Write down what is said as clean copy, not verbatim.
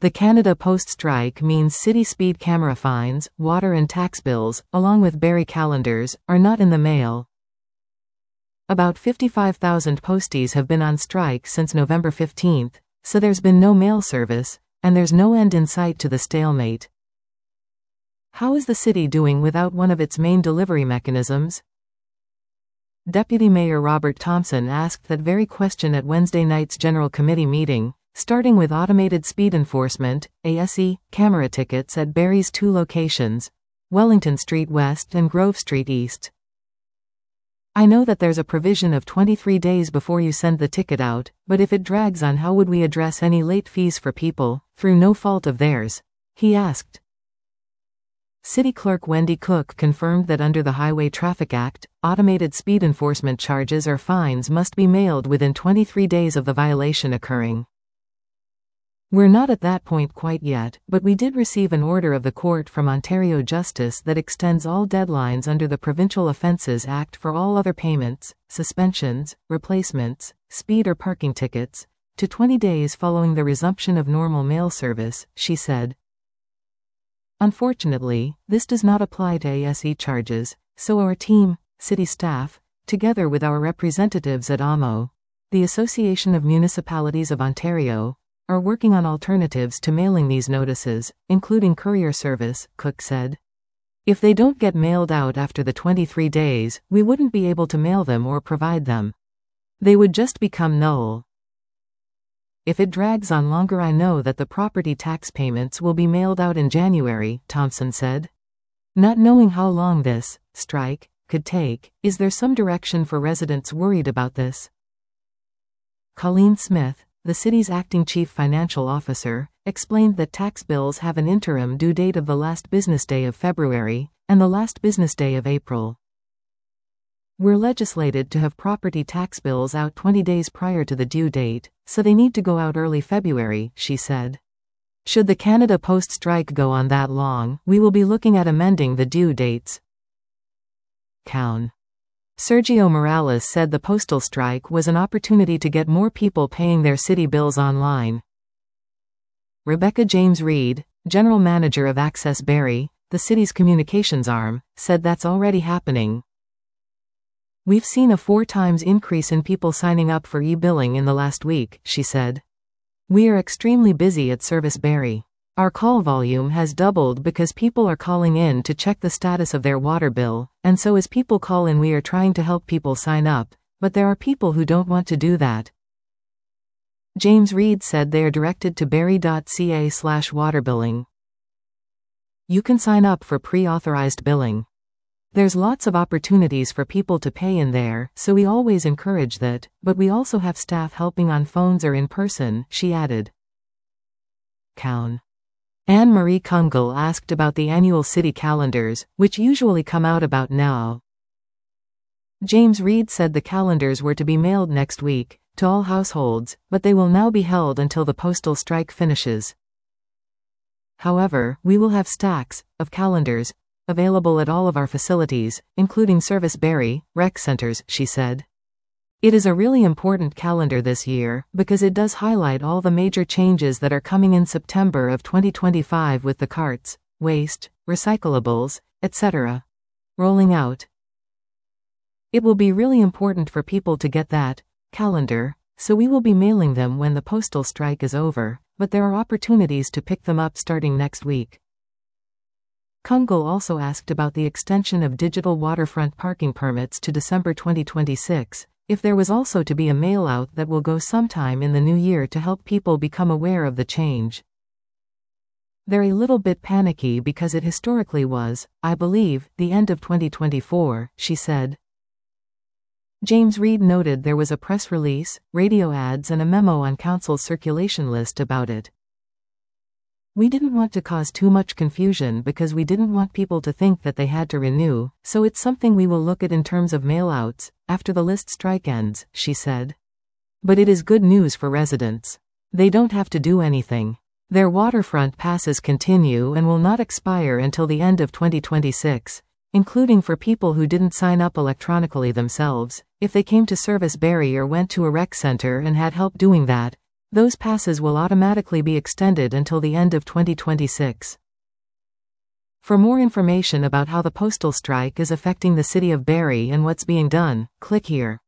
The Canada Post strike means city speed camera fines, water and tax bills, along with Barrie calendars, are not in the mail. About 55,000 posties have been on strike since November 15, so there's been no mail service, and there's no end in sight to the stalemate. How is the city doing without one of its main delivery mechanisms? Deputy Mayor Robert Thompson asked that very question at Wednesday night's General Committee meeting, starting with automated speed enforcement, ASE, camera tickets at Barrie's two locations, Wellington Street West and Grove Street East. I know that there's a provision of 23 days before you send the ticket out, but if it drags on, how would we address any late fees for people, through no fault of theirs? He asked. City Clerk Wendy Cook confirmed that under the Highway Traffic Act, automated speed enforcement charges or fines must be mailed within 23 days of the violation occurring. We're not at that point quite yet, but we did receive an order of the Court from Ontario Justice that extends all deadlines under the Provincial Offences Act for all other payments, suspensions, replacements, speed or parking tickets, to 20 days following the resumption of normal mail service, she said. Unfortunately, this does not apply to ASE charges, so our team, city staff, together with our representatives at AMO, the Association of Municipalities of Ontario, are working on alternatives to mailing these notices, including courier service, Cook said. If they don't get mailed out after the 23 days, we wouldn't be able to mail them or provide them. They would just become null. If it drags on longer, I know that the property tax payments will be mailed out in January, Thompson said. Not knowing how long this strike could take, is there some direction for residents worried about this? Colleen Smith, the city's acting chief financial officer, explained that tax bills have an interim due date of the last business day of February and the last business day of April. We're legislated to have property tax bills out 20 days prior to the due date, so they need to go out early February, she said. Should the Canada Post strike go on that long, we will be looking at amending the due dates. Cown. Sergio Morales said the postal strike was an opportunity to get more people paying their city bills online. Rebecca James Reid, general manager of Access Barrie, the city's communications arm, said that's already happening. We've seen a 4 times increase in people signing up for e-billing in the last week, she said. We are extremely busy at Service Barrie. Our call volume has doubled because people are calling in to check the status of their water bill, and so as people call in we are trying to help people sign up, but there are people who don't want to do that. James Reid said they are directed to barrie.ca/waterbilling. You can sign up for pre-authorized billing. There's lots of opportunities for people to pay in there, so we always encourage that, but we also have staff helping on phones or in person, she added. Cown. Anne-Marie Kungle asked about the annual city calendars, which usually come out about now. James Reid said the calendars were to be mailed next week, to all households, but they will now be held until the postal strike finishes. However, we will have stacks of calendars available at all of our facilities, including Service Barrie, rec centers, she said. It is a really important calendar this year, because it does highlight all the major changes that are coming in September of 2025 with the carts, waste, recyclables, etc. rolling out. It will be really important for people to get that calendar, so we will be mailing them when the postal strike is over, but there are opportunities to pick them up starting next week. Kungle also asked about the extension of digital waterfront parking permits to December 2026, if there was also to be a mail-out that will go sometime in the new year to help people become aware of the change. They're a little bit panicky because it historically was, I believe, the end of 2024, she said. James Reid noted there was a press release, radio ads and a memo on Council's circulation list about it. We didn't want to cause too much confusion because we didn't want people to think that they had to renew, so it's something we will look at in terms of mail-outs after the list strike ends, she said. But it is good news for residents. They don't have to do anything. Their waterfront passes continue and will not expire until the end of 2026, including for people who didn't sign up electronically themselves, if they came to Service Barrie or went to a rec center and had help doing that, Those passes will automatically be extended until the end of 2026. For more information about how the postal strike is affecting the city of Barrie and what's being done, click here.